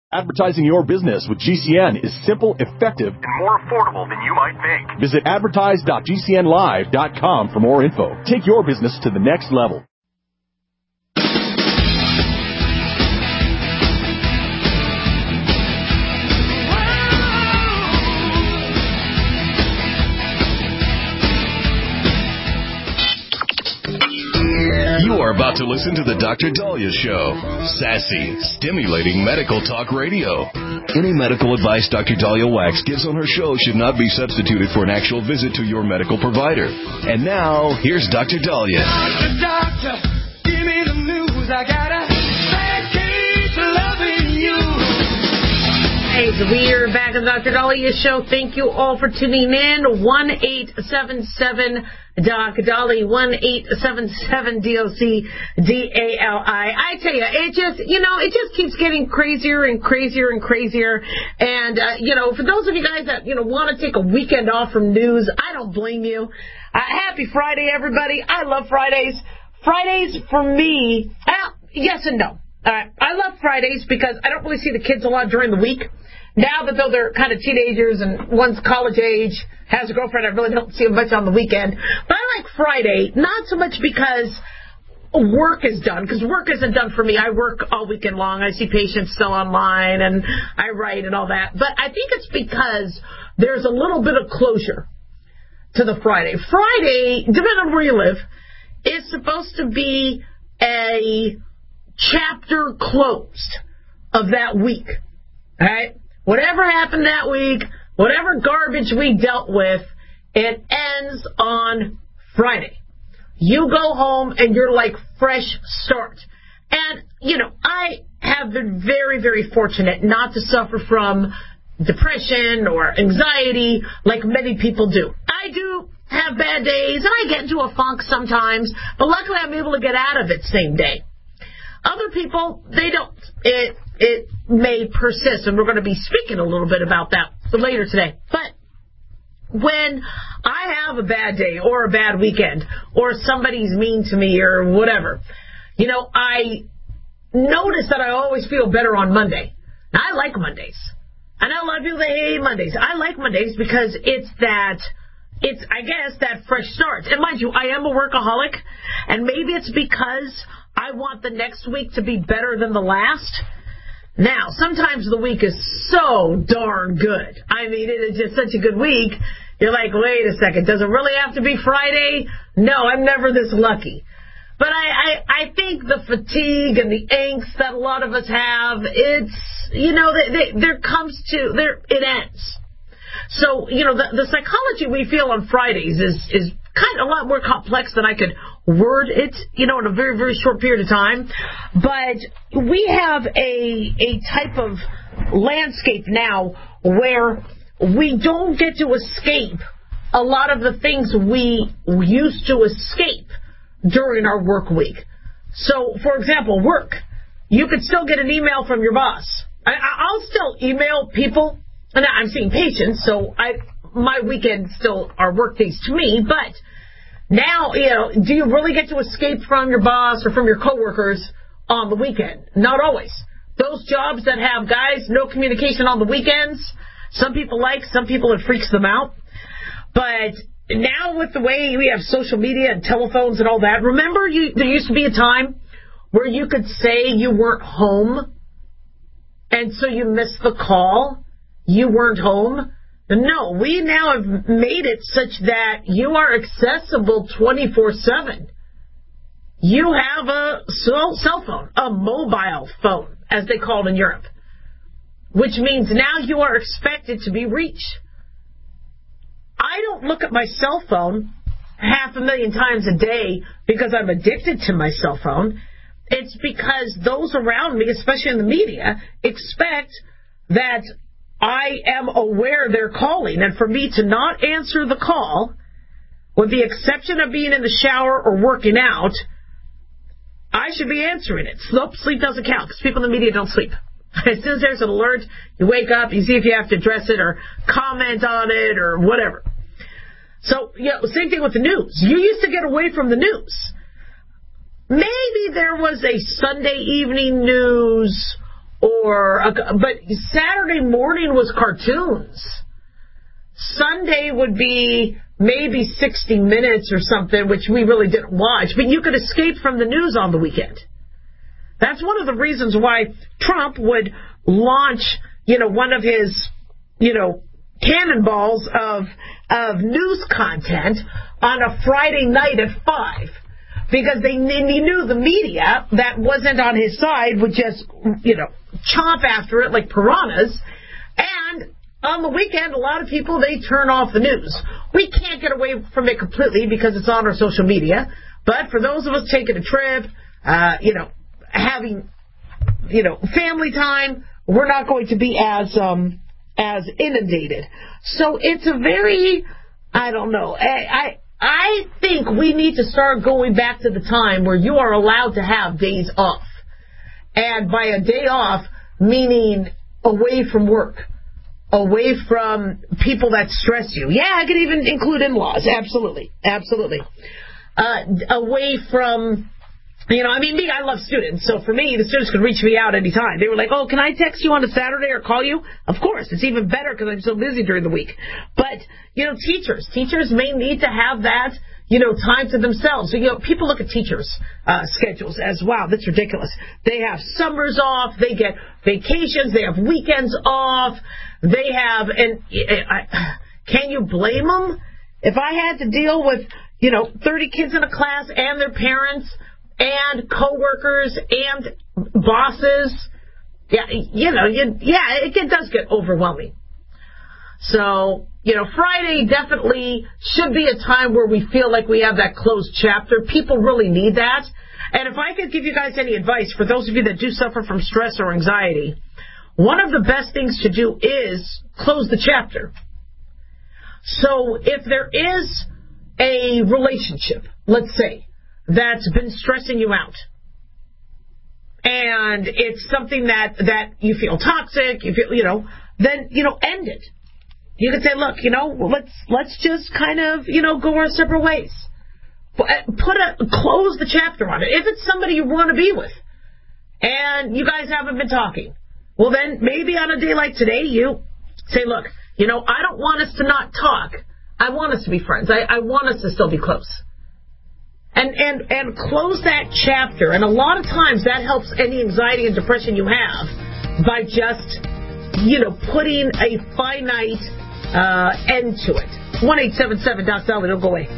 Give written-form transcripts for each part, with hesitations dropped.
Advertising your business with GCN is simple, effective, and more affordable than you might think. Visit advertise.gcnlive.com for more info. Take your business to the next level. You are about to listen to the Dr. Dahlia Show. Sassy, stimulating medical talk radio. Any medical advice Dr. Dahlia Wax gives on her show should not be substituted for an actual visit to your medical provider. And now, here's Dr. Dahlia. Doctor, give me the news. I got a bad case of loving you. Hey, we're back on the Dr. Dahlia Show. Thank you all for tuning in. 1-877 Doc Dali, 1-877-DOC-DALI. I tell you, it just keeps getting crazier and crazier and crazier. And, for those of you guys that, want to take a weekend off from news, I don't blame you. Happy Friday, everybody. I love Fridays. Fridays, for me, yes and no. I love Fridays because I don't really see the kids a lot during the week. Now that though they're kind of teenagers and one's college age, has a girlfriend, I really don't see them much on the weekend. But I like Friday, not so much because work is done, because work isn't done for me. I work all weekend long. I see patients still online, and I write and all that. But I think it's because there's a little bit of closure to the Friday. Friday, depending on where you live, is supposed to be a chapter closed of that week. All right? Whatever happened that week, whatever garbage we dealt with, it ends on Friday. You go home and you're like fresh start. And, I have been very, very fortunate not to suffer from depression or anxiety like many people do. I do have bad days and I get into a funk sometimes, but luckily I'm able to get out of it same day. Other people, they don't. It may persist, and we're going to be speaking a little bit about that later today. But when I have a bad day or a bad weekend or somebody's mean to me or whatever, I notice that I always feel better on Monday. Now, I like Mondays. I know a lot of people, they hate Mondays. I like Mondays because it's that fresh start. And mind you, I am a workaholic, and maybe it's because I want the next week to be better than the last. Now, sometimes the week is so darn good. I mean, it is just such a good week. You're like, wait a second, does it really have to be Friday? No, I'm never this lucky. But I think the fatigue and the angst that a lot of us have, it's, it ends. So, the psychology we feel on Fridays is kind of a lot more complex than I could word it, in a very, very short period of time. But we have a type of landscape now where we don't get to escape a lot of the things we used to escape during our work week. So, for example, work. You could still get an email from your boss. I'll still email people. And I'm seeing patients, so my weekends still are work days to me. But now, do you really get to escape from your boss or from your coworkers on the weekend? Not always. Those jobs that have, guys, no communication on the weekends, some people it freaks them out. But now with the way we have social media and telephones and all that, remember there used to be a time where you could say you weren't home, and so you missed the call? You weren't home? No, we now have made it such that you are accessible 24/7. You have a cell phone, a mobile phone, as they call it in Europe, which means now you are expected to be reached. I don't look at my cell phone 500,000 times a day because I'm addicted to my cell phone. It's because those around me, especially in the media, expect that I am aware they're calling, and for me to not answer the call, with the exception of being in the shower or working out, I should be answering it. Sleep doesn't count, because people in the media don't sleep. As soon as there's an alert, you wake up, you see if you have to address it or comment on it or whatever. So, same thing with the news. You used to get away from the news. Maybe there was a Sunday evening news but Saturday morning was cartoons. Sunday would be maybe 60 Minutes or something, which we really didn't watch, but you could escape from the news on the weekend. That's one of the reasons why Trump would launch, one of his, cannonballs of news content on a Friday night at 5. Because he knew the media that wasn't on his side would just, chomp after it like piranhas. And on the weekend, a lot of people, they turn off the news. We can't get away from it completely because it's on our social media. But for those of us taking a trip, having, family time, we're not going to be as inundated. So it's a very, I don't know, I think we need to start going back to the time where you are allowed to have days off. And by a day off, meaning away from work, away from people that stress you. Yeah, I could even include in-laws. Absolutely. Absolutely. Away from, me, I love students. So for me, the students could reach me out anytime. They were like, oh, can I text you on a Saturday or call you? Of course. It's even better because I'm so busy during the week. But, teachers may need to have that, time to themselves. So, people look at teachers' schedules as, wow, that's ridiculous. They have summers off. They get vacations. They have weekends off. They have, can you blame them? If I had to deal with, 30 kids in a class and their parents and coworkers and bosses, it does get overwhelming. So, Friday definitely should be a time where we feel like we have that closed chapter. People really need that. And if I could give you guys any advice for those of you that do suffer from stress or anxiety, one of the best things to do is close the chapter. So if there is a relationship, let's say, that's been stressing you out, and it's something that you feel toxic, then, end it. You can say, look, let's just kind of, go our separate ways. Close the chapter on it. If it's somebody you want to be with, and you guys haven't been talking, well then, maybe on a day like today, you say, look, I don't want us to not talk. I want us to be friends. I want us to still be close. And close that chapter. And a lot of times that helps any anxiety and depression you have by just, putting a finite end to it. 1-877-DOC-SALLY. Don't go away.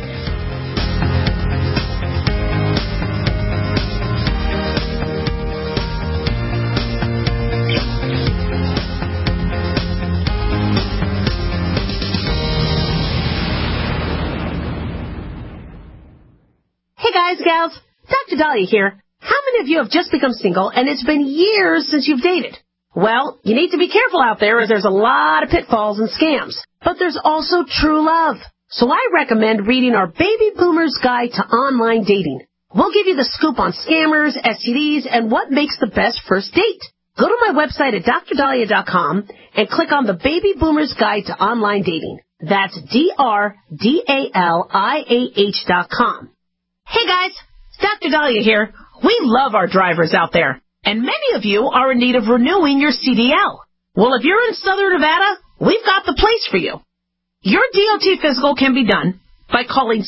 Hey guys, gals, Dr. Dahlia here. How many of you have just become single and it's been years since you've dated? Well, you need to be careful out there as there's a lot of pitfalls and scams. But there's also true love. So I recommend reading our Baby Boomer's Guide to Online Dating. We'll give you the scoop on scammers, STDs, and what makes the best first date. Go to my website at drdahlia.com and click on the Baby Boomer's Guide to Online Dating. That's DRDALIAH.com. Hey guys, Dr. Dahlia here. We love our drivers out there, and many of you are in need of renewing your CDL. Well, if you're in Southern Nevada, we've got the place for you. Your DOT physical can be done by calling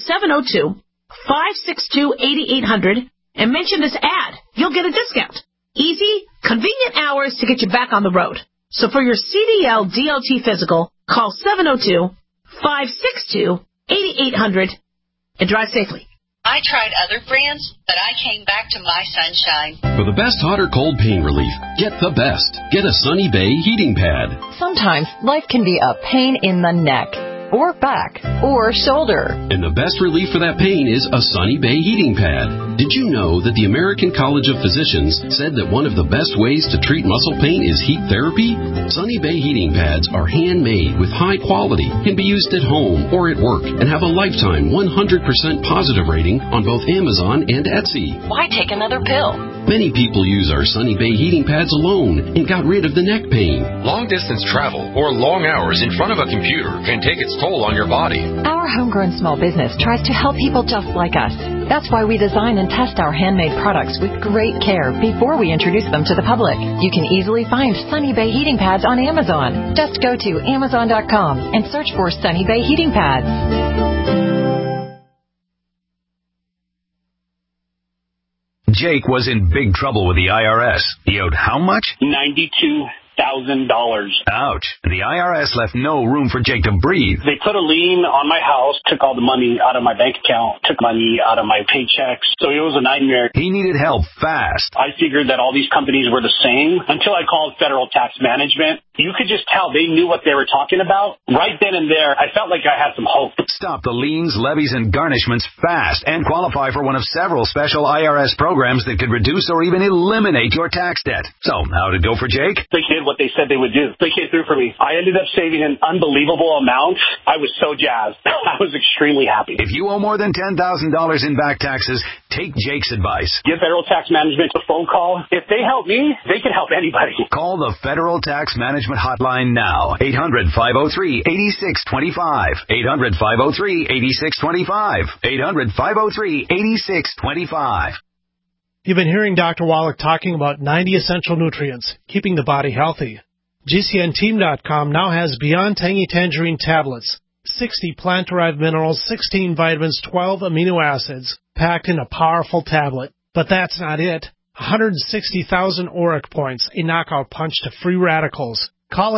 702-562-8800 and mention this ad. You'll get a discount. Easy, convenient hours to get you back on the road. So for your CDL DOT physical, call 702-562-8800 and drive safely. I tried other brands, but I came back to My Sunshine. For the best hot or cold pain relief, get the best. Get a Sunny Bay heating pad. Sometimes life can be a pain in the neck, or back, or shoulder. And the best relief for that pain is a Sunny Bay heating pad. Did you know that the American College of Physicians said that one of the best ways to treat muscle pain is heat therapy? Sunny Bay heating pads are handmade with high quality, can be used at home or at work, and have a lifetime 100% positive rating on both Amazon and Etsy. Why take another pill? Many people use our Sunny Bay heating pads alone and got rid of the neck pain. Long-distance travel or long hours in front of a computer can take its toll on your body. Our homegrown small business tries to help people just like us. That's why we design and test our handmade products with great care before we introduce them to the public. You can easily find Sunny Bay heating pads on Amazon. Just go to Amazon.com and search for Sunny Bay heating pads. Jake was in big trouble with the IRS. He owed how much? $92,000. Ouch. The IRS left no room for Jake to breathe. They put a lien on my house, took all the money out of my bank account, took money out of my paychecks. So it was a nightmare. He needed help fast. I figured that all these companies were the same until I called Federal Tax Management. You could just tell they knew what they were talking about. Right then and there, I felt like I had some hope. Stop the liens, levies, and garnishments fast and qualify for one of several special IRS programs that could reduce or even eliminate your tax debt. So, how'd it go for Jake? They did what they said they would do. They came through for me. I ended up saving an unbelievable amount. I was so jazzed. I was extremely happy. If you owe more than $10,000 in back taxes, take Jake's advice. Give Federal Tax Management a phone call. If they help me, they can help anybody. Call the Federal Tax Management hotline now. 800-503-8625. 800-503-8625. 800-503-8625. You've been hearing Dr. Wallach talking about 90 essential nutrients, keeping the body healthy. GCNteam.com now has Beyond Tangy Tangerine tablets, 60 plant-derived minerals, 16 vitamins, 12 amino acids, packed in a powerful tablet. But that's not it. 160,000 ORAC points, a knockout punch to free radicals. Call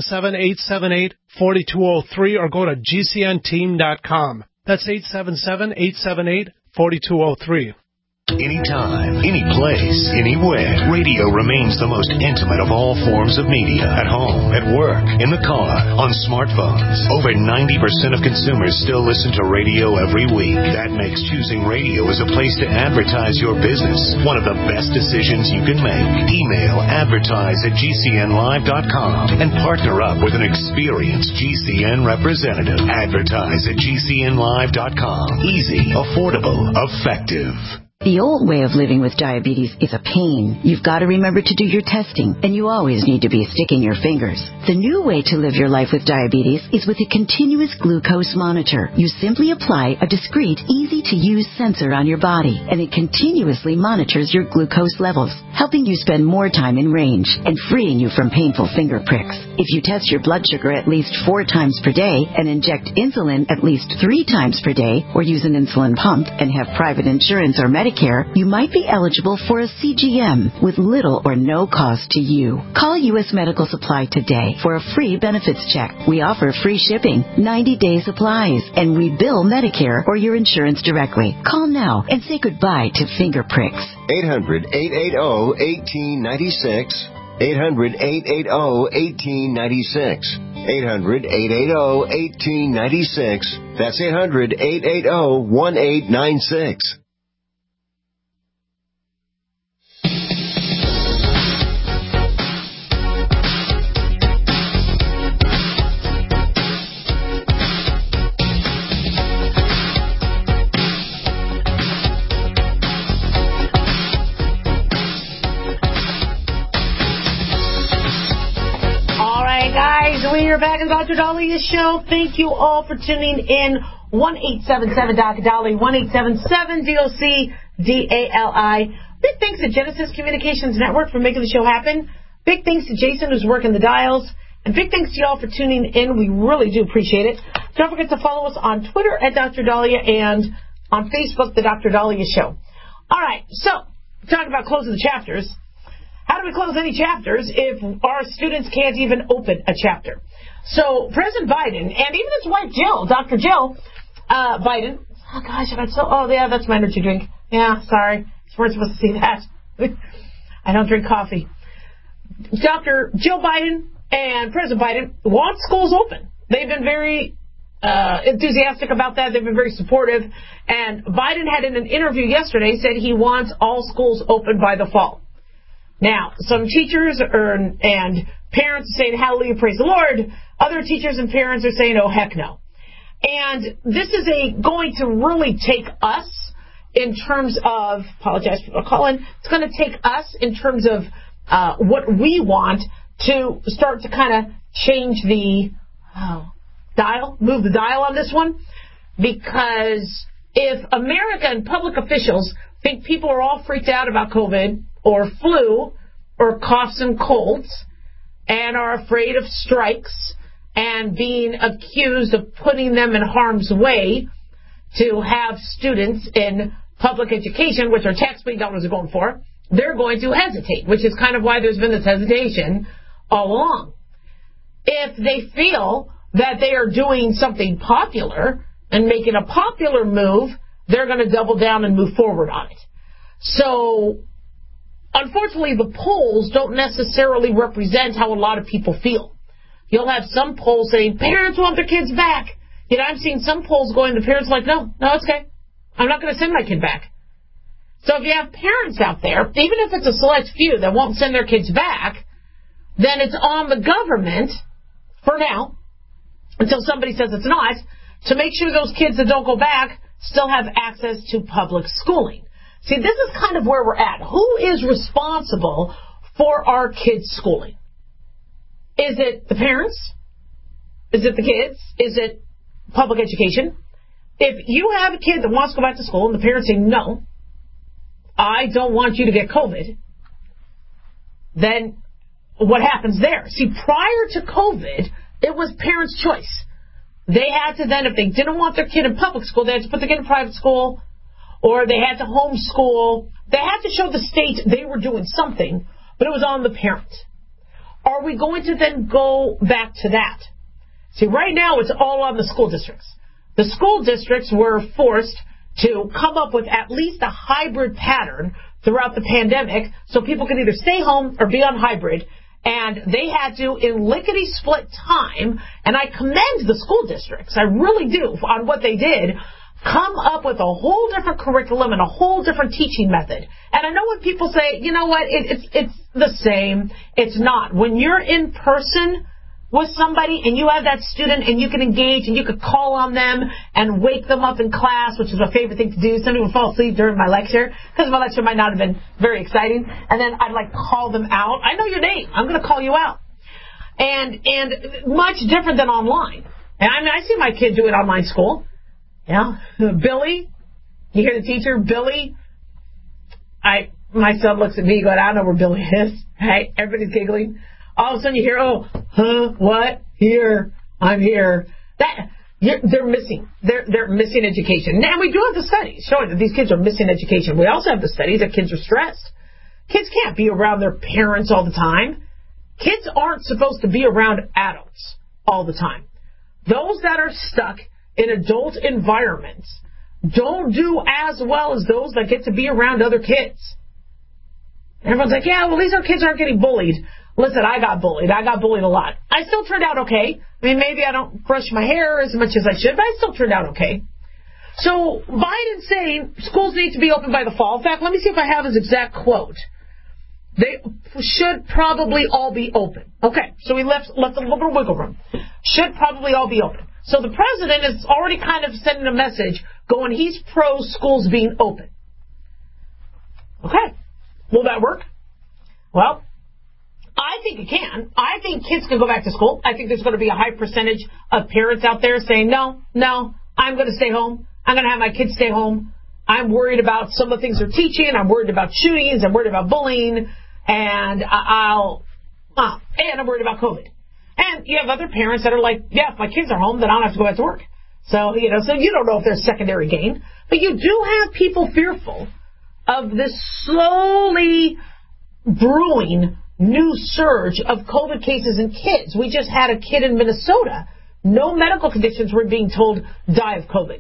877-878-4203 or go to GCNteam.com. That's 877-878-4203. Anytime, any place, anywhere, radio remains the most intimate of all forms of media. At home, at work, in the car, on smartphones. Over 90% of consumers still listen to radio every week. That makes choosing radio as a place to advertise your business one of the best decisions you can make. Email advertise@gcnlive.com and partner up with an experienced GCN representative. Advertise at gcnlive.com. Easy, affordable, effective. The old way of living with diabetes is a pain. You've got to remember to do your testing, and you always need to be sticking your fingers. The new way to live your life with diabetes is with a continuous glucose monitor. You simply apply a discreet, easy-to-use sensor on your body, and it continuously monitors your glucose levels, helping you spend more time in range and freeing you from painful finger pricks. If you test your blood sugar at least 4 times per day and inject insulin at least 3 times per day, or use an insulin pump and have private insurance or Medicare, you might be eligible for a CGM with little or no cost to you. Call U.S. Medical Supply today for a free benefits check. We offer free shipping, 90-day supplies, and we bill Medicare or your insurance directly. Call now and say goodbye to finger pricks. 800-880-1896. 800-880-1896. 800-880-1896. That's 800-880-1896. We are back in Dr. Dalia's show. Thank you all for tuning in. 1-877-Dr. Dali, 1-877-DOC-DALI. Big thanks to Genesis Communications Network for making the show happen. Big thanks to Jason, who's working the dials. And big thanks to y'all for tuning in. We really do appreciate it. Don't forget to follow us on Twitter at Dr. Dahlia and on Facebook, The Dr. Dahlia Show. All right, so talking about closing the chapters. How do we close any chapters if our students can't even open a chapter? So President Biden, and even his wife Jill, Dr. Jill Biden, oh gosh, yeah, that's my energy drink. Yeah, sorry. You weren't supposed to see that. I don't drink coffee. Dr. Jill Biden and President Biden want schools open. They've been very enthusiastic about that. They've been very supportive. And Biden had in an interview yesterday said he wants all schools open by the fall. Now, some teachers and parents are saying, hallelujah, praise the Lord. Other teachers and parents are saying, oh, heck no. And this is going to really take us in terms of, apologize for calling, it's going to take us in terms of what we want to start to kind of change the move the dial on this one. Because if America and public officials think people are all freaked out about COVID or flu or coughs and colds and are afraid of strikes and being accused of putting them in harm's way to have students in public education, which our taxpaying dollars are going for, they're going to hesitate, which is kind of why there's been this hesitation all along. If they feel that they are doing something popular and making a popular move, they're going to double down and move forward on it. So, unfortunately, the polls don't necessarily represent how a lot of people feel. You'll have some polls saying, parents want their kids back. Yet I'm seeing some polls going to parents like, no, it's okay. I'm not going to send my kid back. So if you have parents out there, even if it's a select few that won't send their kids back, then it's on the government, for now, until somebody says it's not, to make sure those kids that don't go back still have access to public schooling. See, this is kind of where we're at. Who is responsible for our kids' schooling? Is it the parents? Is it the kids? Is it public education? If you have a kid that wants to go back to school and the parents say, no, I don't want you to get COVID, then what happens there? See, prior to COVID, it was parents' choice. They had to then, if they didn't want their kid in public school, they had to put their kid in private school, or they had to homeschool. They had to show the state they were doing something, but it was on the parent. Are we going to then go back to that? See, right now it's all on the school districts. The school districts were forced to come up with at least a hybrid pattern throughout the pandemic so people could either stay home or be on hybrid. And they had to, in lickety-split time, and I commend the school districts, I really do, on what they did, come up with a whole different curriculum and a whole different teaching method. And I know when people say, you know what, it's the same. It's not. When you're in person with somebody and you have that student and you can engage and you could call on them and wake them up in class, which is my favorite thing to do. Somebody would fall asleep during my lecture because my lecture might not have been very exciting. And then I'd call them out. I know your name. I'm going to call you out. And much different than online. And I mean, I see my kid do it online school. Yeah. Billy, you hear the teacher, Billy? My son looks at me going, I don't know where Billy is. Right? Everybody's giggling. All of a sudden you hear, what? Here. I'm here. They're missing. They're missing education. Now, we do have the studies showing that these kids are missing education. We also have the studies that kids are stressed. Kids can't be around their parents all the time. Kids aren't supposed to be around adults all the time. Those that are stuck in adult environments don't do as well as those that get to be around other kids. Everyone's like, yeah, well, these kids aren't getting bullied. Listen, I got bullied. I got bullied a lot. I still turned out okay. I mean, maybe I don't brush my hair as much as I should, but I still turned out okay. So Biden's saying schools need to be open by the fall. In fact, let me see if I have his exact quote. They should probably all be open. Okay, so we left a little bit of wiggle room. Should probably all be open. So the president is already kind of sending a message going, he's pro schools being open. Okay, will that work? Well, I think it can. I think kids can go back to school. I think there's going to be a high percentage of parents out there saying, no, I'm going to stay home. I'm going to have my kids stay home. I'm worried about some of the things they're teaching. I'm worried about shootings. I'm worried about bullying. And I'm worried about COVID. And you have other parents that are like, yeah, if my kids are home, then I don't have to go back to work. So you don't know if there's secondary gain. But you do have people fearful of this slowly brewing new surge of COVID cases in kids. We just had a kid in Minnesota. No medical conditions were being told die of COVID.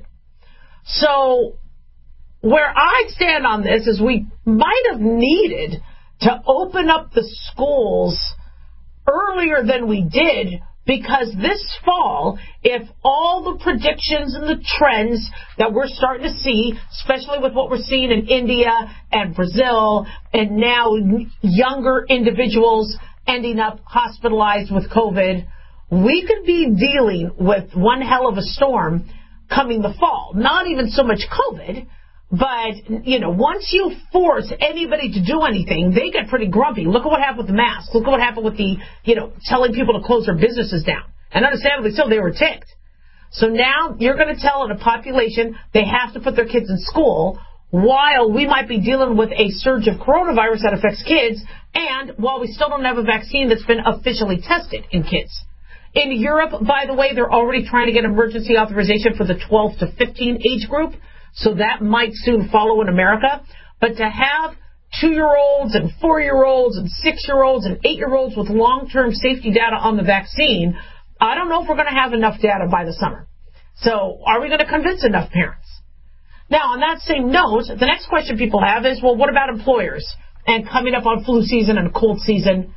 So where I stand on this is we might have needed to open up the schools earlier than we did, because this fall, if all the predictions and the trends that we're starting to see, especially with what we're seeing in India and Brazil, and now younger individuals ending up hospitalized with COVID, we could be dealing with one hell of a storm coming the fall. Not even so much COVID, but, once you force anybody to do anything, they get pretty grumpy. Look at what happened with the masks. Look at what happened with the, telling people to close their businesses down. And understandably so, they were ticked. So now you're going to tell a population they have to put their kids in school while we might be dealing with a surge of coronavirus that affects kids, and while we still don't have a vaccine that's been officially tested in kids. In Europe, by the way, they're already trying to get emergency authorization for the 12 to 15 age group, so that might soon follow in America. But to have 2-year-olds and 4-year-olds and 6-year-olds and 8-year-olds with long-term safety data on the vaccine, I don't know if we're going to have enough data by the summer. So are we going to convince enough parents? Now, on that same note, the next question people have is, well, what about employers? And coming up on flu season and cold season,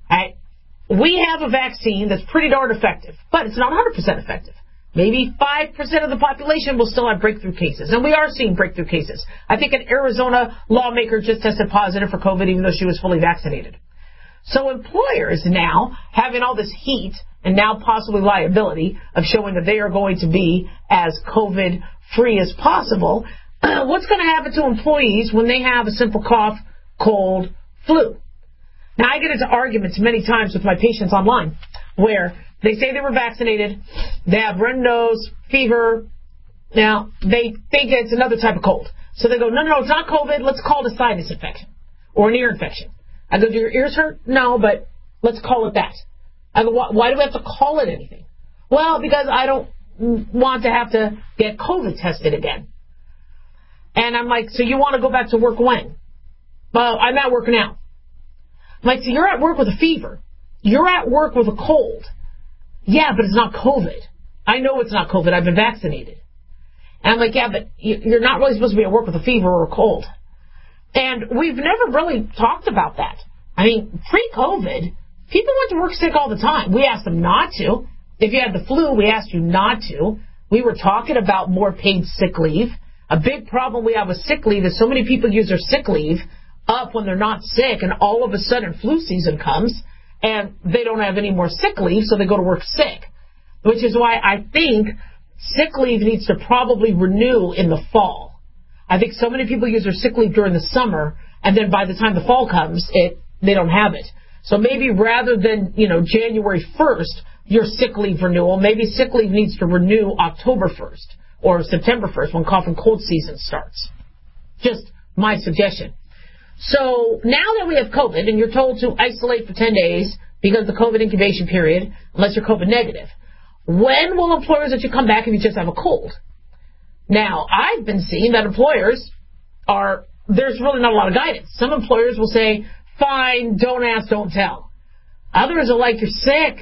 we have a vaccine that's pretty darn effective, but it's not 100% effective. Maybe 5% of the population will still have breakthrough cases, and we are seeing breakthrough cases. I think an Arizona lawmaker just tested positive for COVID even though she was fully vaccinated. So employers now, having all this heat and now possibly liability of showing that they are going to be as COVID-free as possible, what's going to happen to employees when they have a simple cough, cold, flu? Now, I get into arguments many times with my patients online where they say they were vaccinated, they have run nose, fever. Now, they think it's another type of cold. So they go, no, it's not COVID. Let's call it a sinus infection or an ear infection. I go, do your ears hurt? No, but let's call it that. I go, why do we have to call it anything? Well, because I don't want to have to get COVID tested again. And I'm like, so you want to go back to work when? Well, I'm at work now. I'm like, so you're at work with a fever. You're at work with a cold. Yeah, but it's not COVID. I know it's not COVID. I've been vaccinated. And I'm like, yeah, but you're not really supposed to be at work with a fever or a cold. And we've never really talked about that. I mean, pre-COVID, people went to work sick all the time. We asked them not to. If you had the flu, we asked you not to. We were talking about more paid sick leave. A big problem we have with sick leave is so many people use their sick leave up when they're not sick, and all of a sudden flu season comes, and they don't have any more sick leave, so they go to work sick. Which is why I think sick leave needs to probably renew in the fall. I think so many people use their sick leave during the summer, and then by the time the fall comes, they don't have it. So maybe rather than, January 1st, your sick leave renewal, maybe sick leave needs to renew October 1st or September 1st when cough and cold season starts. Just my suggestion. So now that we have COVID and you're told to isolate for 10 days because of the COVID incubation period, unless you're COVID negative, when will employers let you come back if you just have a cold? Now, I've been seeing that employers there's really not a lot of guidance. Some employers will say, fine, don't ask, don't tell. Others are like, you're sick.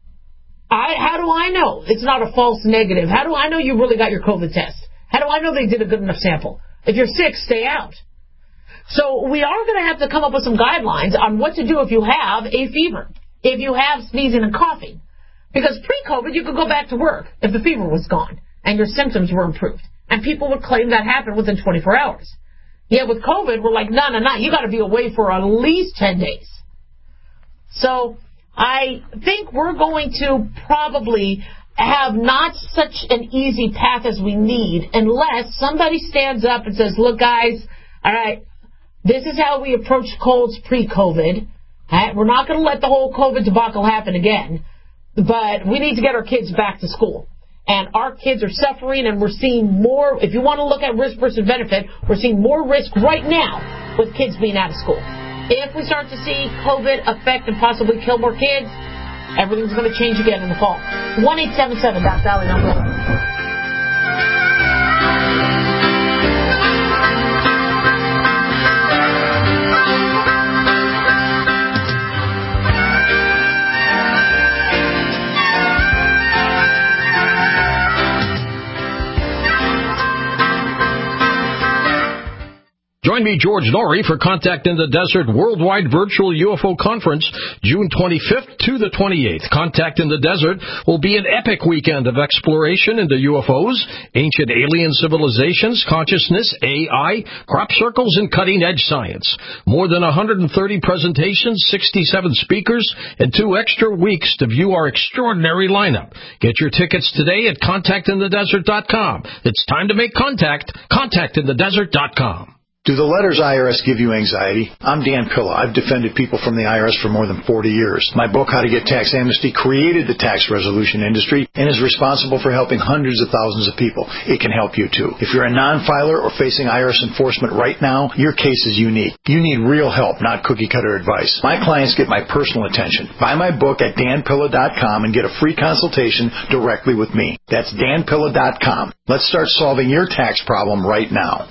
How do I know it's not a false negative? How do I know you really got your COVID test? How do I know they did a good enough sample? If you're sick, stay out. So we are going to have to come up with some guidelines on what to do if you have a fever, if you have sneezing and coughing. Because pre-COVID, you could go back to work if the fever was gone and your symptoms were improved. And people would claim that happened within 24 hours. Yet with COVID, we're like, no, you got to be away for at least 10 days. So I think we're going to probably have not such an easy path as we need unless somebody stands up and says, look, guys, all right, this is how we approach colds pre-COVID. Right? We're not going to let the whole COVID debacle happen again, but we need to get our kids back to school. And our kids are suffering, and we're seeing more. If you want to look at risk versus benefit, we're seeing more risk right now with kids being out of school. If we start to see COVID affect and possibly kill more kids, everything's going to change again in the fall. 1-877-DOC-DOLLY number. Join me, George Norrie, for Contact in the Desert Worldwide Virtual UFO Conference, June 25th to the 28th. Contact in the Desert will be an epic weekend of exploration into UFOs, ancient alien civilizations, consciousness, AI, crop circles, and cutting-edge science. More than 130 presentations, 67 speakers, and 2 extra weeks to view our extraordinary lineup. Get your tickets today at contactinthedesert.com. It's time to make contact. Contactinthedesert.com. Do the letters IRS give you anxiety? I'm Dan Pilla. I've defended people from the IRS for more than 40 years. My book, How to Get Tax Amnesty, created the tax resolution industry and is responsible for helping hundreds of thousands of people. It can help you too. If you're a non-filer or facing IRS enforcement right now, your case is unique. You need real help, not cookie-cutter advice. My clients get my personal attention. Buy my book at danpilla.com and get a free consultation directly with me. That's danpilla.com. Let's start solving your tax problem right now.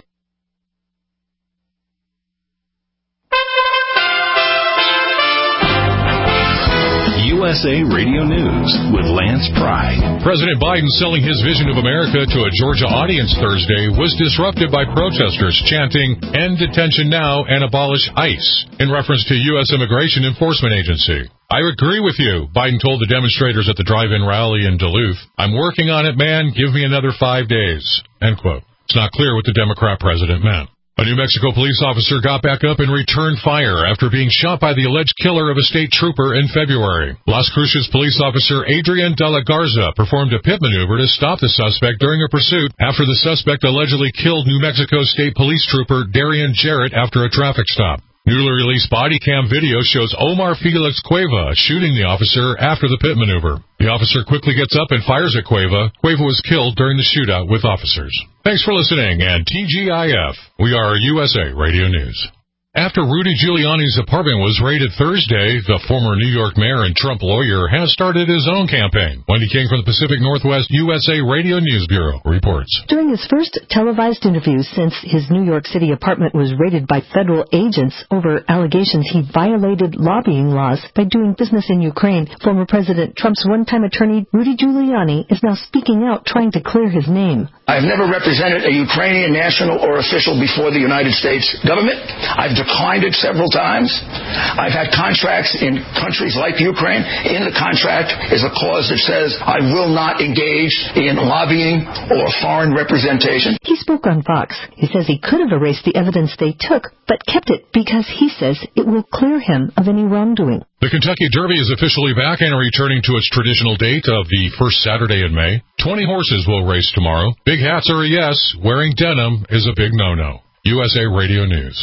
USA Radio News with Lance Pride. President Biden selling his vision of America to a Georgia audience Thursday was disrupted by protesters chanting, "End detention now and abolish ICE," in reference to U.S. Immigration Enforcement Agency. "I agree with you," Biden told the demonstrators at the drive-in rally in Duluth. "I'm working on it, man. Give me another 5 days." End quote. It's not clear what the Democrat president meant. A New Mexico police officer got back up and returned fire after being shot by the alleged killer of a state trooper in February. Las Cruces police officer Adrian De La Garza performed a pit maneuver to stop the suspect during a pursuit after the suspect allegedly killed New Mexico State Police Trooper Darian Jarrett after a traffic stop. Newly released body cam video shows Omar Felix Cueva shooting the officer after the pit maneuver. The officer quickly gets up and fires at Cueva. Cueva was killed during the shootout with officers. Thanks for listening, and TGIF, we are USA Radio News. After Rudy Giuliani's apartment was raided Thursday, the former New York mayor and Trump lawyer has started his own campaign. Wendy King from the Pacific Northwest USA Radio News Bureau reports. During his first televised interview since his New York City apartment was raided by federal agents over allegations he violated lobbying laws by doing business in Ukraine, former President Trump's one-time attorney Rudy Giuliani is now speaking out trying to clear his name. I've never represented a Ukrainian national or official before the United States government. I've declined it several times. I've had contracts in countries like Ukraine. In the contract is a clause that says I will not engage in lobbying or foreign representation. He spoke on Fox. He says he could have erased the evidence they took, but kept it because he says it will clear him of any wrongdoing. The Kentucky Derby is officially back and returning to its traditional date of the first Saturday in May. 20 horses will race tomorrow. Big hats are a yes. Wearing denim is a big no-no. USA Radio News.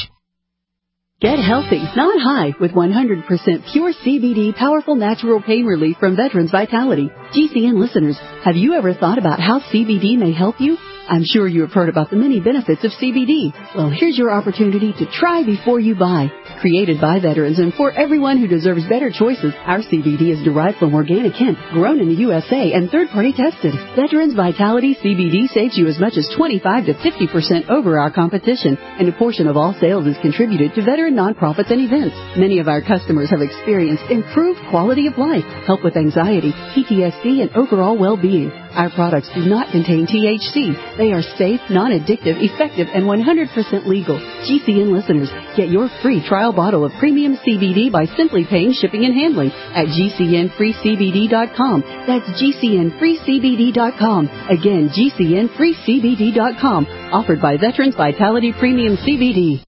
Get healthy, not high, with 100% pure CBD powerful natural pain relief from Veterans Vitality. GCN listeners, have you ever thought about how CBD may help you? I'm sure you have heard about the many benefits of CBD. Well, here's your opportunity to try before you buy. Created by veterans and for everyone who deserves better choices, our CBD is derived from organic hemp, grown in the USA and third-party tested. Veterans Vitality CBD saves you as much as 25 to 50% over our competition, and a portion of all sales is contributed to veteran nonprofits and events. Many of our customers have experienced improved quality of life, help with anxiety, PTSD, and overall well-being. Our products do not contain THC. They are safe, non-addictive, effective, and 100% legal. GCN listeners, get your free trial bottle of premium CBD by simply paying shipping and handling at GCNFreeCBD.com. That's GCNFreeCBD.com. Again, GCNFreeCBD.com. Offered by Veterans Vitality Premium CBD.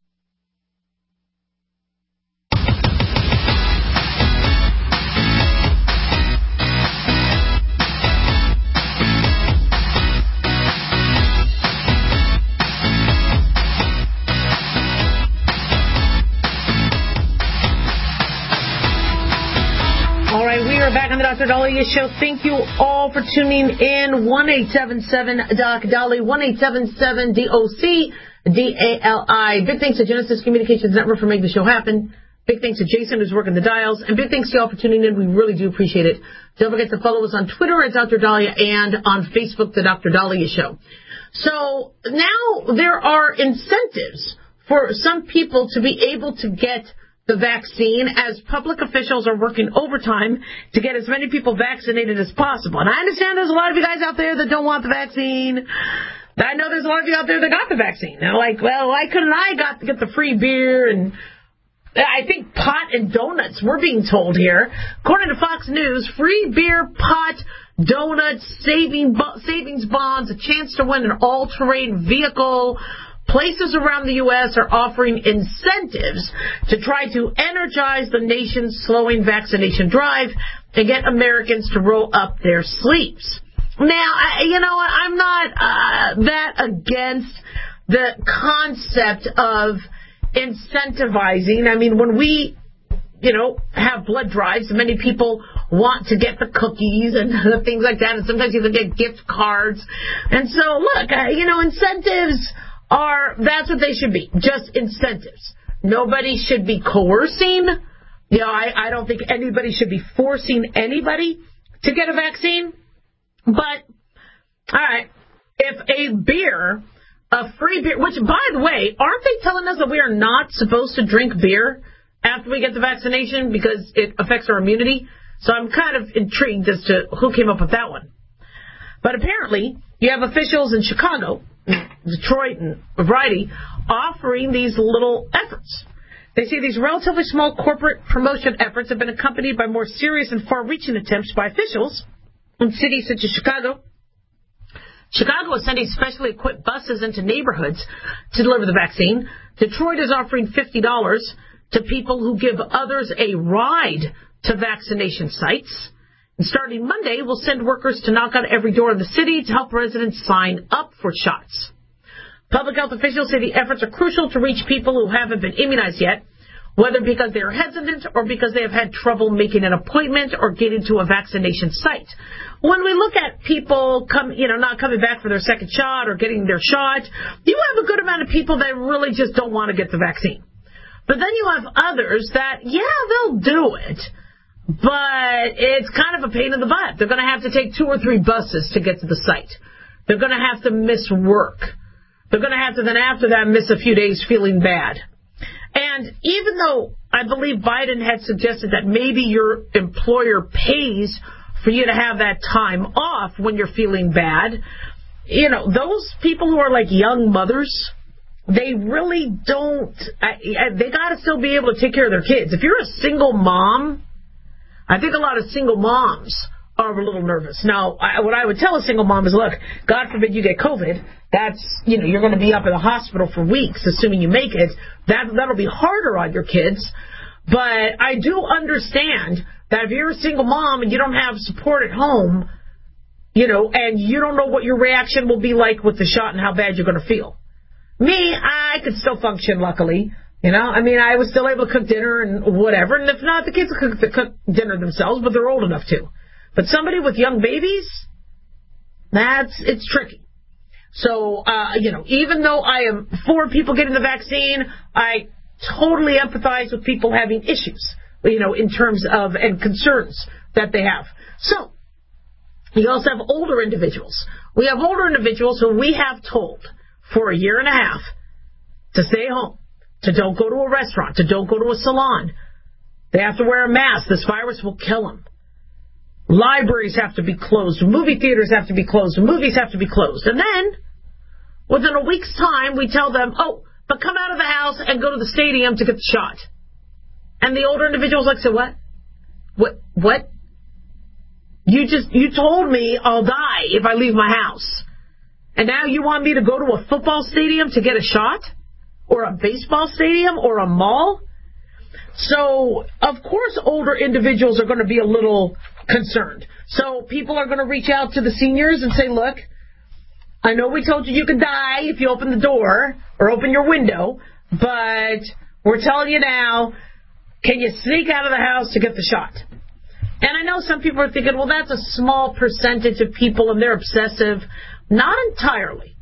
Back on the Dr. Dahlia Show. Thank you all for tuning in. 1-877-DOC-DALI, 1-877-DOC-DALI. Big thanks to Genesis Communications Network for making the show happen. Big thanks to Jason who's working the dials. And big thanks to y'all for tuning in. We really do appreciate it. Don't forget to follow us on Twitter at Dr. Dahlia and on Facebook, The Dr. Dahlia Show. So now there are incentives for some people to be able to get the vaccine as public officials are working overtime to get as many people vaccinated as possible. And I understand there's a lot of you guys out there that don't want the vaccine. I know there's a lot of you out there that got the vaccine. They're like, well, why couldn't I get the free beer and I think pot and donuts, we're being told here. According to Fox News, free beer, pot, donuts, savings bonds, a chance to win an all-terrain vehicle. Places around the U.S. are offering incentives to try to energize the nation's slowing vaccination drive and get Americans to roll up their sleeves. Now, you know what? I'm not that against the concept of incentivizing. I mean, when we, have blood drives, many people want to get the cookies and things like that, and sometimes even get gift cards. And so, look, incentives that's what they should be, just incentives. Nobody should be coercing. I don't think anybody should be forcing anybody to get a vaccine. But, all right, if a free beer, which, by the way, aren't they telling us that we are not supposed to drink beer after we get the vaccination because it affects our immunity? So I'm kind of intrigued as to who came up with that one. But apparently, you have officials in Chicago, Detroit, and a variety offering these little efforts. They say these relatively small corporate promotion efforts have been accompanied by more serious and far-reaching attempts by officials in cities such as Chicago. Chicago is sending specially equipped buses into neighborhoods to deliver the vaccine. Detroit is offering $50 to people who give others a ride to vaccination sites. And starting Monday, we'll send workers to knock on every door in the city to help residents sign up for shots. Public health officials say the efforts are crucial to reach people who haven't been immunized yet, whether because they are hesitant or because they have had trouble making an appointment or getting to a vaccination site. When we look at people not coming back for their second shot or getting their shot, you have a good amount of people that really just don't want to get the vaccine. But then you have others that, they'll do it, but it's kind of a pain in the butt. They're going to have to take 2 or 3 buses to get to the site. They're going to have to miss work. They're going to have to then after that miss a few days feeling bad. And even though I believe Biden had suggested that maybe your employer pays for you to have that time off when you're feeling bad, those people who are like young mothers, they really don't, they got to still be able to take care of their kids. If you're a single mom, I think a lot of single moms are a little nervous. Now, what I would tell a single mom is, look, God forbid you get COVID. That's, you're going to be up in the hospital for weeks, assuming you make it. That'll be harder on your kids. But I do understand that if you're a single mom and you don't have support at home, and you don't know what your reaction will be like with the shot and how bad you're going to feel. Me, I could still function, luckily. I was still able to cook dinner and whatever. And if not, the kids cook dinner themselves, but they're old enough to. But somebody with young babies, it's tricky. So, even though I am for people getting the vaccine, I totally empathize with people having issues, in terms of, and concerns that they have. So, you also have older individuals. We have older individuals who we have told for 1.5 years to stay home, to don't go to a restaurant, to don't go to a salon. They have to wear a mask. This virus will kill them. Libraries have to be closed. Movie theaters have to be closed. Movies have to be closed. And then, within a week's time, we tell them, but come out of the house and go to the stadium to get the shot. And the older individuals say, what? You told me I'll die if I leave my house. And now you want me to go to a football stadium to get a shot? Or a baseball stadium? Or a mall? So, of course, older individuals are going to be a little concerned. So people are going to reach out to the seniors and say, look, I know we told you could die if you open the door or open your window, but we're telling you now, can you sneak out of the house to get the shot? And I know some people are thinking, well, that's a small percentage of people and they're obsessive. Not entirely.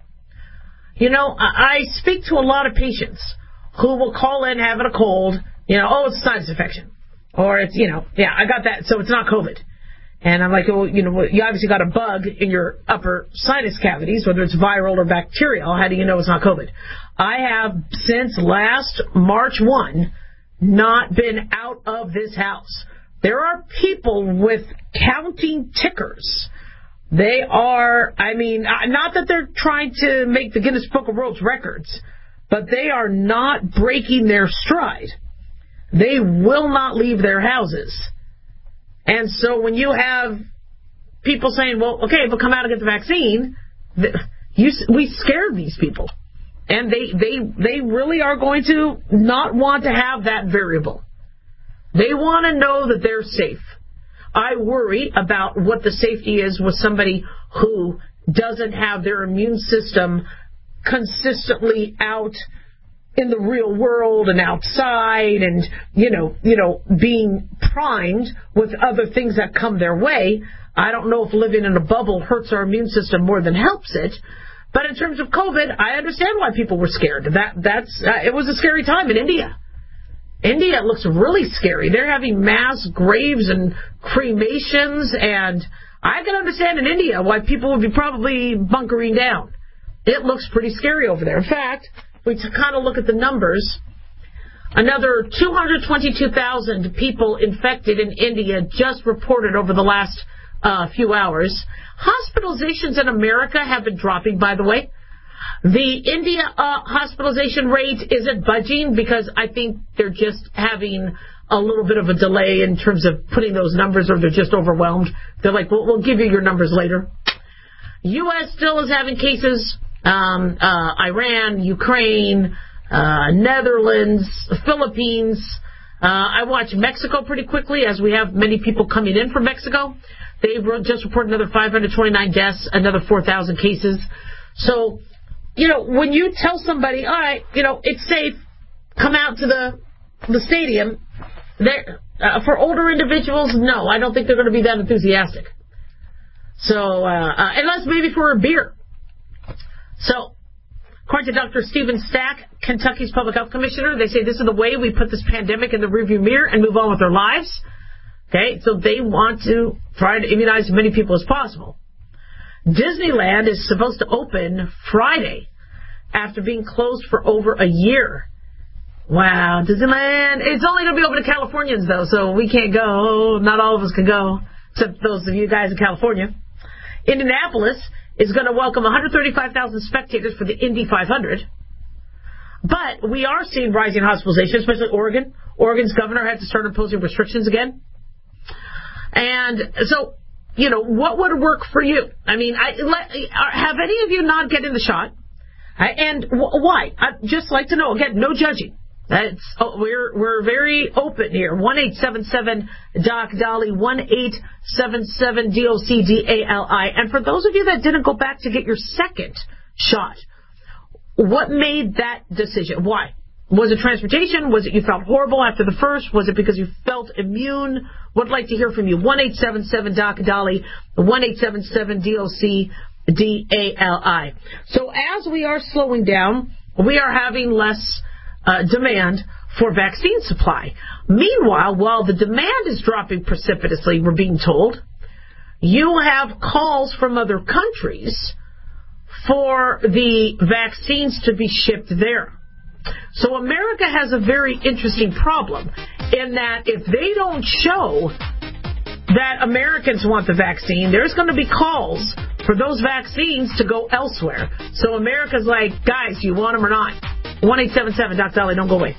I speak to a lot of patients who will call in having a cold, it's a sinus infection. Or it's, I got that, so it's not COVID. And I'm like, well, you obviously got a bug in your upper sinus cavities, whether it's viral or bacterial. How do you know it's not COVID? I have, since last March 1, not been out of this house. There are people with counting tickers. They are, not that they're trying to make the Guinness Book of World Records, but they are not breaking their stride. They will not leave their houses. And so when you have people saying, well, okay, but come out and get the vaccine, we scared these people. And they really are going to not want to have that variable. They want to know that they're safe. I worry about what the safety is with somebody who doesn't have their immune system consistently out in the real world and outside and, being primed with other things that come their way. I don't know if living in a bubble hurts our immune system more than helps it. But in terms of COVID, I understand why people were scared. It was a scary time in India. India looks really scary. They're having mass graves and cremations, and I can understand in India why people would be probably bunkering down. It looks pretty scary over there. In fact, we kind of look at the numbers. Another 222,000 people infected in India just reported over the last few hours. Hospitalizations in America have been dropping, by the way. The India hospitalization rate isn't budging because I think they're just having a little bit of a delay in terms of putting those numbers, or they're just overwhelmed. They're like, we'll give you your numbers later. U.S. still is having cases. Iran, Ukraine, Netherlands, Philippines. I watch Mexico pretty quickly, as we have many people coming in from Mexico. They just reported another 529 deaths, another 4,000 cases. So, when you tell somebody, all right, it's safe, come out to the stadium, for older individuals, no, I don't think they're going to be that enthusiastic. So, unless maybe for a beer. So, according to Dr. Stephen Stack, Kentucky's public health commissioner, they say this is the way we put this pandemic in the rearview mirror and move on with our lives. Okay, so they want to try to immunize as many people as possible. Disneyland is supposed to open Friday after being closed for over a year. Wow, Disneyland. It's only going to be open to Californians, though, so we can't go. Not all of us can go, except those of you guys in California. Indianapolis is going to welcome 135,000 spectators for the Indy 500. But we are seeing rising hospitalization, especially Oregon. Oregon's governor had to start imposing restrictions again. And so, what would work for you? I mean, have any of you not getting the shot? And why? I'd just like to know. Again, no judging. We're very open here. 1-877-DOC-DOLLY, 1-877-DOC-DALI. And for those of you that didn't go back to get your second shot, what made that decision? Why? Was it transportation? Was it you felt horrible after the first? Was it because you felt immune? Would like to hear from you. 1-877-DOC-DOLLY, 1-877-DOC-DALI. So as we are slowing down, we are having less demand for vaccine supply. Meanwhile, while the demand is dropping precipitously, we're being told, you have calls from other countries for the vaccines to be shipped there. So America has a very interesting problem in that if they don't show that Americans want the vaccine, there's going to be calls for those vaccines to go elsewhere. So America's like, guys, do you want them or not? 1-877-DOC-DOLLY, don't go away.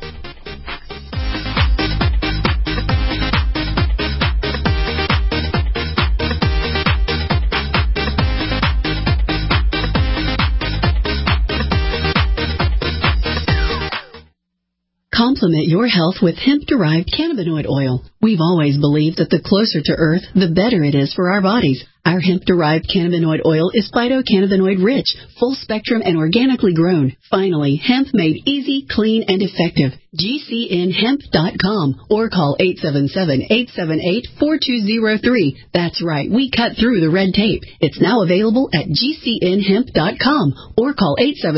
Complement your health with hemp-derived cannabinoid oil. We've always believed that the closer to Earth, the better it is for our bodies. Our hemp-derived cannabinoid oil is phytocannabinoid-rich, full-spectrum, and organically grown. Finally, hemp made easy, clean, and effective. GCNhemp.com or call 877-878-4203. That's right, we cut through the red tape. It's now available at GCNhemp.com or call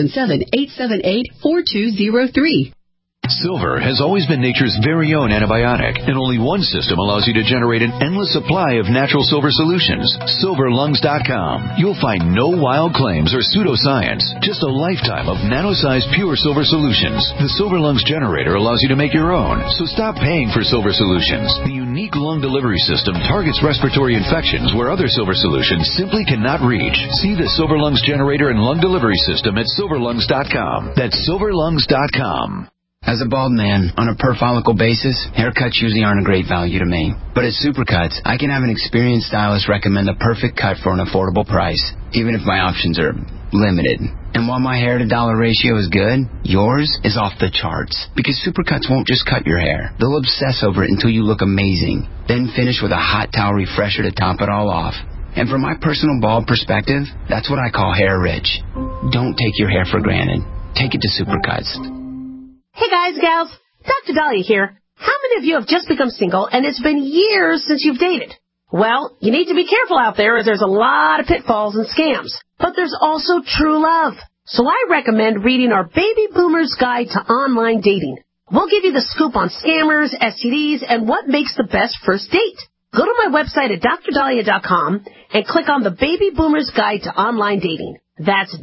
877-878-4203. Silver has always been nature's very own antibiotic, and only one system allows you to generate an endless supply of natural silver solutions. SilverLungs.com. You'll find no wild claims or pseudoscience, just a lifetime of nano-sized pure silver solutions. The Silver Lungs generator allows you to make your own, so stop paying for silver solutions. The unique lung delivery system targets respiratory infections where other silver solutions simply cannot reach. See the Silver Lungs generator and lung delivery system at SilverLungs.com. That's SilverLungs.com. As a bald man, on a per-follicle basis, haircuts usually aren't a great value to me. But at Supercuts, I can have an experienced stylist recommend the perfect cut for an affordable price, even if my options are limited. And while my hair-to-dollar ratio is good, yours is off the charts. Because Supercuts won't just cut your hair. They'll obsess over it until you look amazing. Then finish with a hot towel refresher to top it all off. And from my personal bald perspective, that's what I call hair rich. Don't take your hair for granted. Take it to Supercuts. Hey guys, gals, Dr. Dahlia here. How many of you have just become single and it's been years since you've dated? Well, you need to be careful out there as there's a lot of pitfalls and scams. But there's also true love. So I recommend reading our Baby Boomer's Guide to Online Dating. We'll give you the scoop on scammers, STDs, and what makes the best first date. Go to my website at drdahlia.com and click on the Baby Boomer's Guide to Online Dating. That's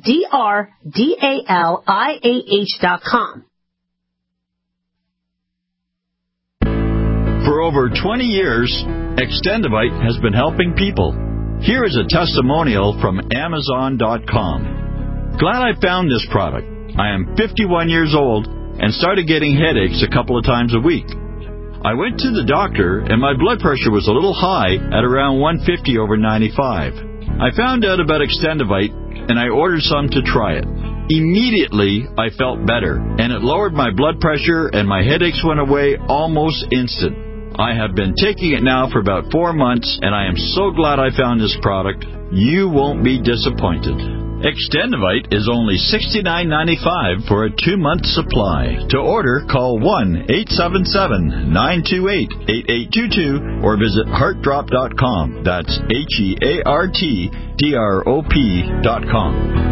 DRDALIAH.com. For over 20 years, Extendivite has been helping people. Here is a testimonial from Amazon.com. Glad I found this product. I am 51 years old and started getting headaches a couple of times a week. I went to the doctor and my blood pressure was a little high at around 150/95. I found out about Extendivite and I ordered some to try it. Immediately, I felt better and it lowered my blood pressure and my headaches went away almost instant. I have been taking it now for about 4 months, and I am so glad I found this product. You won't be disappointed. Extendivite is only $69.95 for a 2-month supply. To order, call 1-877-928-8822 or visit heartdrop.com. That's HEARTDROP.com.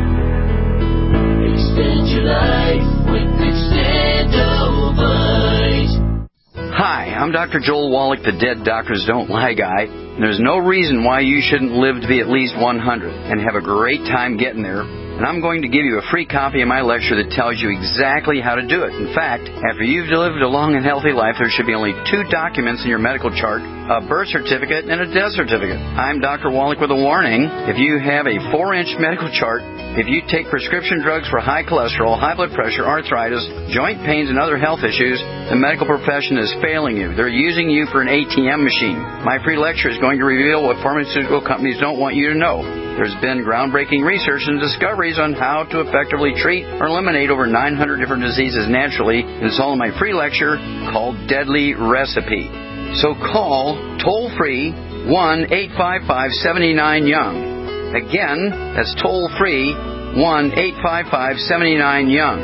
Extend your life with Extendivite. Hi, I'm Dr. Joel Wallach, the Dead Doctors Don't Lie guy. And there's no reason why you shouldn't live to be at least 100 and have a great time getting there. And I'm going to give you a free copy of my lecture that tells you exactly how to do it. In fact, after you've lived a long and healthy life, there should be only 2 documents in your medical chart, a birth certificate and a death certificate. I'm Dr. Wallach with a warning. If you have a 4-inch medical chart, if you take prescription drugs for high cholesterol, high blood pressure, arthritis, joint pains, and other health issues, the medical profession is failing you. They're using you for an ATM machine. My free lecture is going to reveal what pharmaceutical companies don't want you to know. There's been groundbreaking research and discoveries on how to effectively treat or eliminate over 900 different diseases naturally, and it's all in my free lecture called Deadly Recipe. So call toll-free 1-855-79-YOUNG. Again, that's toll-free 1-855-79-YOUNG.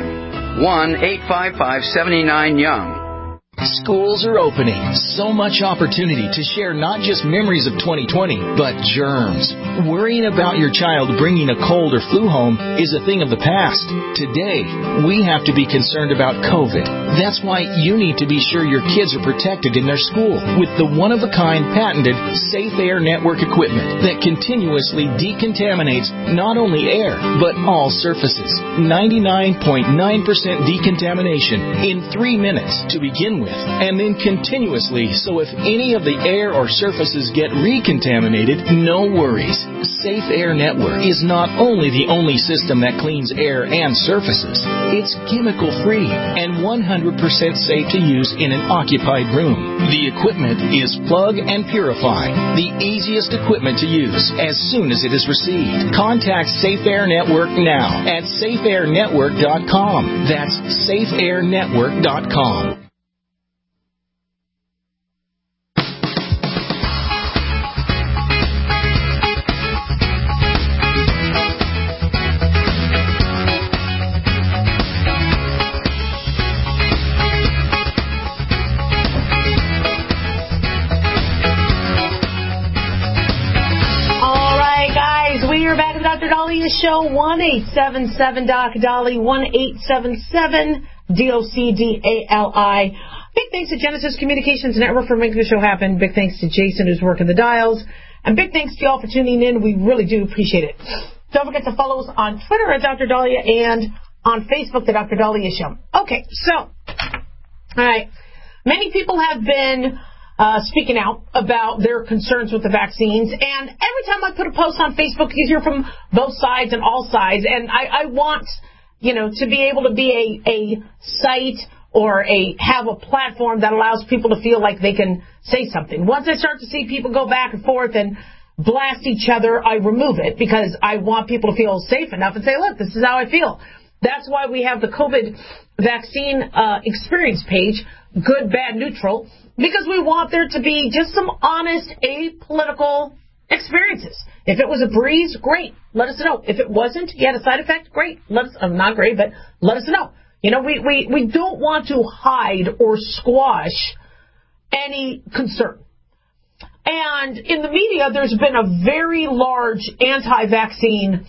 1-855-79-YOUNG. Schools are opening. So much opportunity to share not just memories of 2020, but germs. Worrying about your child bringing a cold or flu home is a thing of the past. Today, we have to be concerned about COVID. That's why you need to be sure your kids are protected in their school with the one-of-a-kind patented Safe Air Network equipment that continuously decontaminates not only air, but all surfaces. 99.9% decontamination in 3 minutes to begin with, and then continuously, so if any of the air or surfaces get recontaminated, no worries. Safe Air Network is not only the only system that cleans air and surfaces, it's chemical-free and 100% safe to use in an occupied room. The equipment is plug and purify, the easiest equipment to use as soon as it is received. Contact Safe Air Network now at safeairnetwork.com. That's safeairnetwork.com. Show 1-877-DOC-DOLLY, 1-877-DOC-DALI. Big thanks to Genesis Communications Network for making the show happen. Big thanks to Jason who's working the dials. And big thanks to y'all for tuning in. We really do appreciate it. Don't forget to follow us on Twitter at Dr. Dahlia and on Facebook, The Dr. Dahlia Show. Okay, so, all right. Many people have been speaking out about their concerns with the vaccines, and every time I put a post on Facebook, you hear from both sides and all sides, and I want, to be able to be a site or have a platform that allows people to feel like they can say something. Once I start to see people go back and forth and blast each other, I remove it because I want people to feel safe enough and say, look, this is how I feel. That's why we have the COVID vaccine experience page, good, bad, neutral, because we want there to be just some honest, apolitical experiences. If it was a breeze, great. Let us know. If it wasn't, you had a side effect, great. Let us, not great, but let us know. You know, we don't want to hide or squash any concern. And in the media, there's been a very large anti-vaccine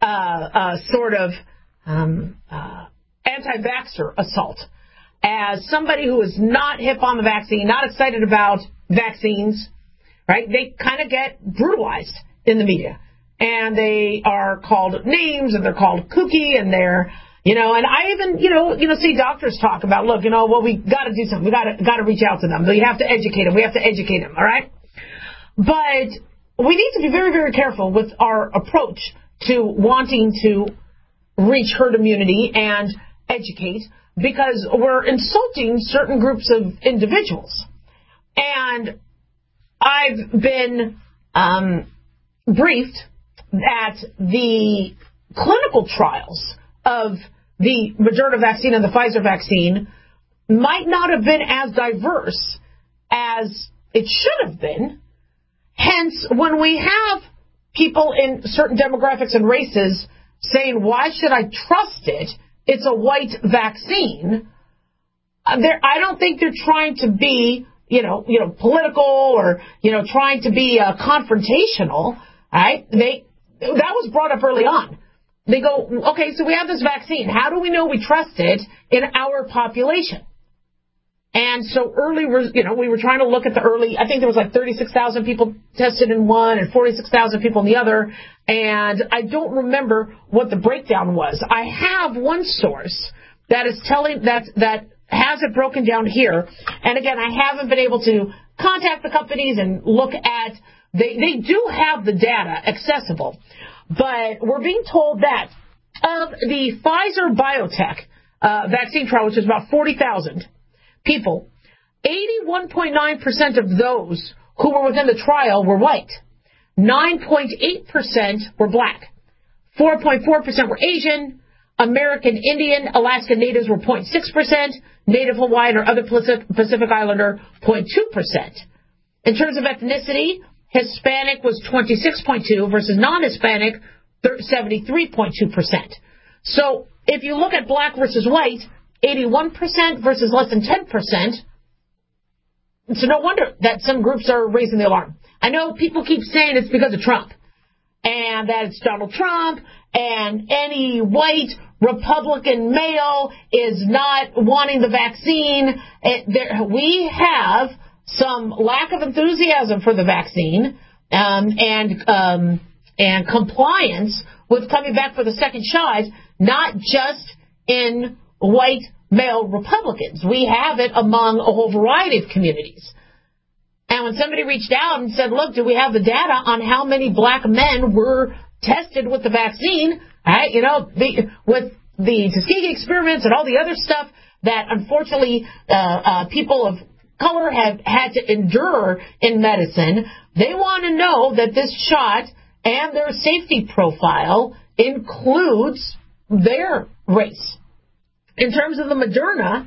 anti-vaxxer assault. As somebody who is not hip on the vaccine, not excited about vaccines, right? They kind of get brutalized in the media. And they are called names, and they're called kooky, and they're, you know, and I even, see doctors talk about, look, we got to do something. We got to reach out to them. We have to educate them. We have to educate them, all right? But we need to be very, very careful with our approach to wanting to reach herd immunity and educate, because we're insulting certain groups of individuals. And I've been briefed that the clinical trials of the Moderna vaccine and the Pfizer vaccine might not have been as diverse as it should have been. Hence, when we have people in certain demographics and races saying, why should I trust it? It's a white vaccine. I don't think they're trying to be, political or, trying to be confrontational. Right? That was brought up early on. They go, okay, so we have this vaccine. How do we know we trust it in our population? And so early, we were trying to look at the early, I think there was like 36,000 people tested in one and 46,000 people in the other. And I don't remember what the breakdown was. I have one source that is telling that has it broken down here. And again, I haven't been able to contact the companies and look at, they do have the data accessible. But we're being told that of the Pfizer BioNTech vaccine trial, which is about 40,000 people, 81.9% of those who were within the trial were white. 9.8% were black. 4.4% were Asian. American Indian, Alaska Natives were 0.6%. Native Hawaiian or other Pacific Islander, 0.2%. In terms of ethnicity, Hispanic was 26.2% versus non-Hispanic, 73.2%. So if you look at black versus white, 81% versus less than 10%. So no wonder that some groups are raising the alarm. I know people keep saying it's because of Trump and that it's Donald Trump and any white Republican male is not wanting the vaccine. We have some lack of enthusiasm for the vaccine and compliance with coming back for the second shot, not just in white male Republicans. We have it among a whole variety of communities. And when somebody reached out and said, look, do we have the data on how many black men were tested with the vaccine? With the Tuskegee experiments and all the other stuff that unfortunately people of color have had to endure in medicine, they want to know that this shot and their safety profile includes their race. In terms of the Moderna,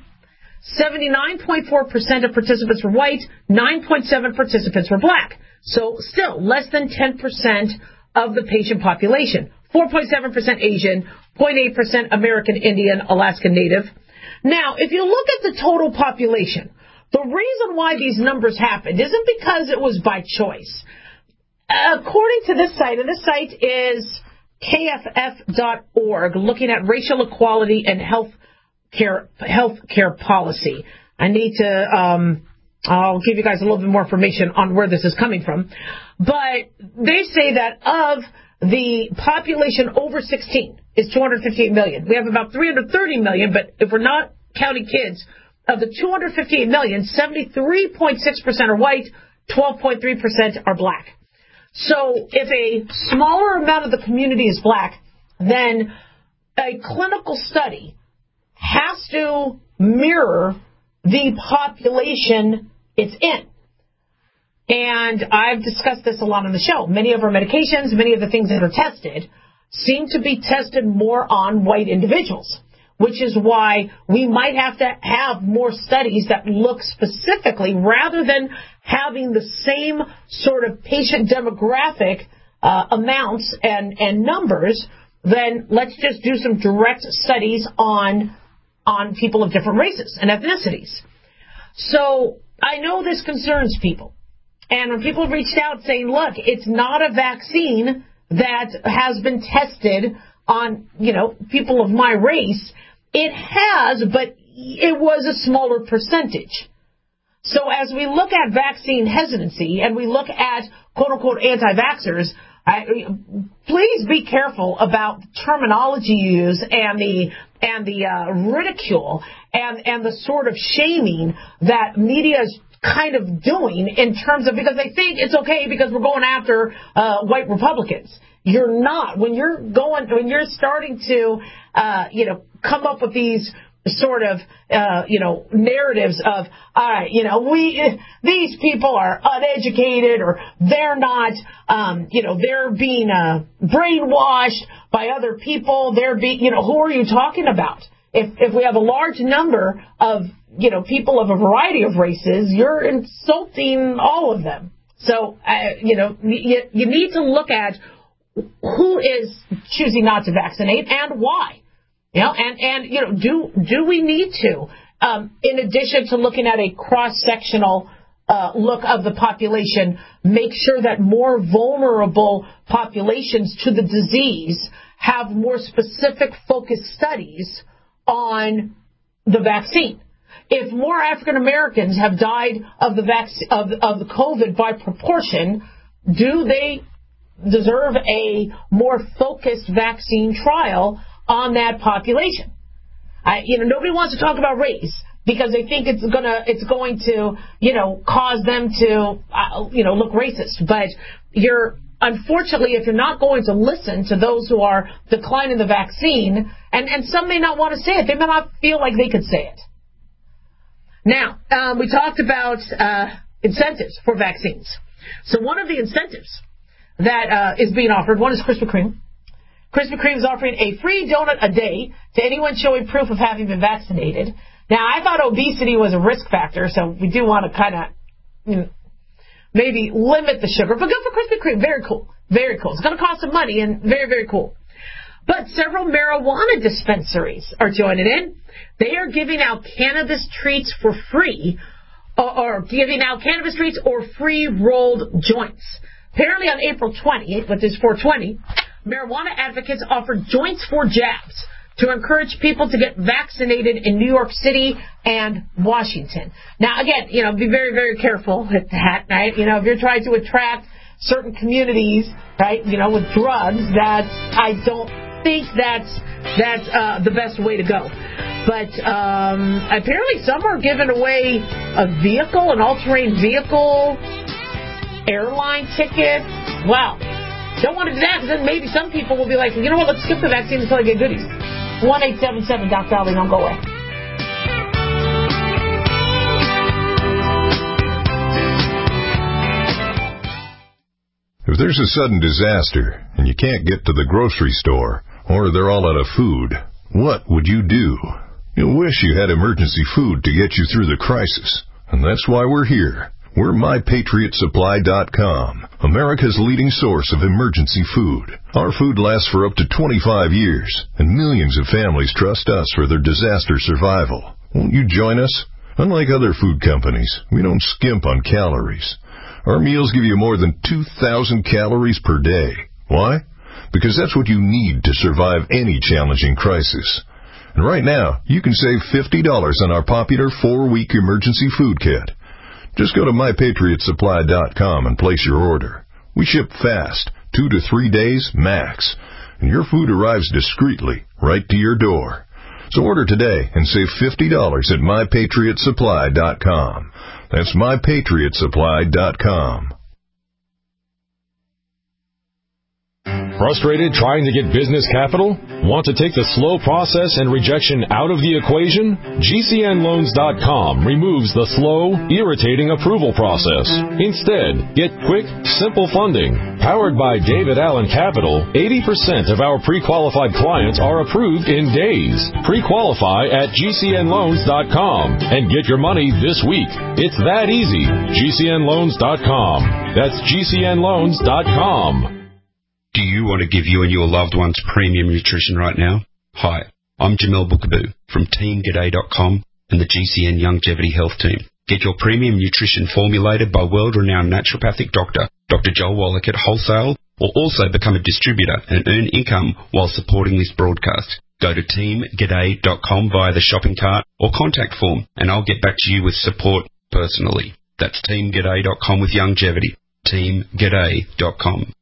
79.4% of participants were white, 9.7% participants were black. So still less than 10% of the patient population. 4.7% Asian, 0.8% American Indian, Alaska Native. Now, if you look at the total population, the reason why these numbers happened isn't because it was by choice. According to this site, and this site is kff.org, looking at racial equality and healthcare policy. I need to, I'll give you guys a little bit more information on where this is coming from. But they say that of the population over 16 is 258 million. We have about 330 million, but if we're not counting kids, of the 258 million, 73.6% are white, 12.3% are black. So if a smaller amount of the community is black, then a clinical study has to mirror the population it's in. And I've discussed this a lot on the show. Many of our medications, many of the things that are tested, seem to be tested more on white individuals. which is why we might have to have more studies that look specifically, rather than having the same sort of patient demographic amounts and numbers, then let's just do some direct studies on people of different races and ethnicities. So I know this concerns people. And when people have reached out saying, look, it's not a vaccine that has been tested on, people of my race, it has, but it was a smaller percentage. So as we look at vaccine hesitancy and we look at quote-unquote anti-vaxxers, please be careful about the terminology you use and the ridicule and the sort of shaming that media is kind of doing in terms of, because they think it's okay because we're going after white Republicans. You're not. When you're starting to come up with these sort of narratives of, all right, these people are uneducated, or they're not, they're being brainwashed by other people. They're being, who are you talking about? If we have a large number of people of a variety of races, you're insulting all of them. So you need to look at who is choosing not to vaccinate and why. Do we need to, in addition to looking at a cross-sectional look of the population, make sure that more vulnerable populations to the disease have more specific focused studies on the vaccine? If more African Americans have died of the of the COVID by proportion, do they deserve a more focused vaccine trial on that population? Nobody wants to talk about race because they think it's going to cause them to look racist. But unfortunately, if you're not going to listen to those who are declining the vaccine, and some may not want to say it, they may not feel like they could say it. Now, we talked about incentives for vaccines. So one of the incentives that is being offered, one is Krispy Kreme. Krispy Kreme is offering a free donut a day to anyone showing proof of having been vaccinated. Now, I thought obesity was a risk factor, so we do want to kind of maybe limit the sugar. But good for Krispy Kreme. Very cool. Very cool. It's going to cost some money and very, very cool. But several marijuana dispensaries are joining in. They are giving out cannabis treats for free, or giving out cannabis treats or free rolled joints. Apparently on April 20th, which is 420, marijuana advocates offered joints for jabs to encourage people to get vaccinated in New York City and Washington. Now, again, be very, very careful with that, right? If you're trying to attract certain communities, right, with drugs, I don't think that's the best way to go. But apparently some are giving away a vehicle, an all-terrain vehicle, airline ticket. Wow. Don't want to do that, because then maybe some people will be like, you know what, let's skip the vaccine until I get goodies. 1-877-Dr. Don't go away. If there's a sudden disaster and you can't get to the grocery store, or they're all out of food, what would you do? You'll wish you had emergency food to get you through the crisis. And that's why we're here. We're MyPatriotSupply.com, America's leading source of emergency food. Our food lasts for up to 25 years, and millions of families trust us for their disaster survival. Won't you join us? Unlike other food companies, we don't skimp on calories. Our meals give you more than 2,000 calories per day. Why? Because that's what you need to survive any challenging crisis. And right now, you can save $50 on our popular 4-week emergency food kit. Just go to MyPatriotSupply.com and place your order. We ship fast, 2 to 3 days max, and your food arrives discreetly right to your door. So order today and save $50 at MyPatriotSupply.com. That's MyPatriotSupply.com. Frustrated trying to get business capital? Want to take the slow process and rejection out of the equation? GCNLoans.com removes the slow, irritating approval process. Instead, get quick, simple funding, Powered by David Allen Capital, 80% of our pre-qualified clients are approved in days. Pre-qualify at GCNloans.com and get your money this week. It's that easy. GCNloans.com. That's GCNloans.com. Do you want to give you and your loved ones premium nutrition right now? Hi, I'm Jamel Bookaboo from TeamGaday.com and the GCN Longevity Health Team. Get your premium nutrition formulated by world-renowned naturopathic doctor, Dr. Joel Wallach at wholesale, or also become a distributor and earn income while supporting this broadcast. Go to TeamGaday.com via the shopping cart or contact form, and I'll get back to you with support personally. That's TeamGaday.com with longevity. TeamGaday.com.